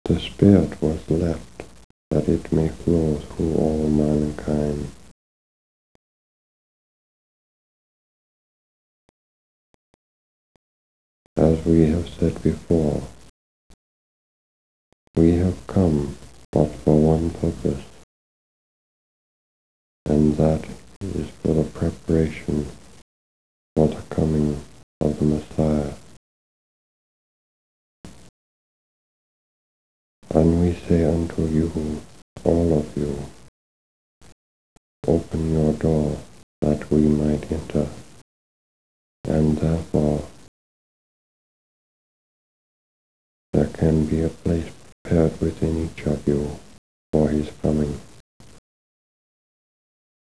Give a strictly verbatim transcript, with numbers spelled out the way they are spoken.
The Spirit was left that it may flow through all mankind. As we have said before, we have come but for one purpose, and that is for the preparation for the coming of the Messiah. And we say unto you, all of you, open your door that we might enter, and therefore there can be a place prepared within each of you for his coming.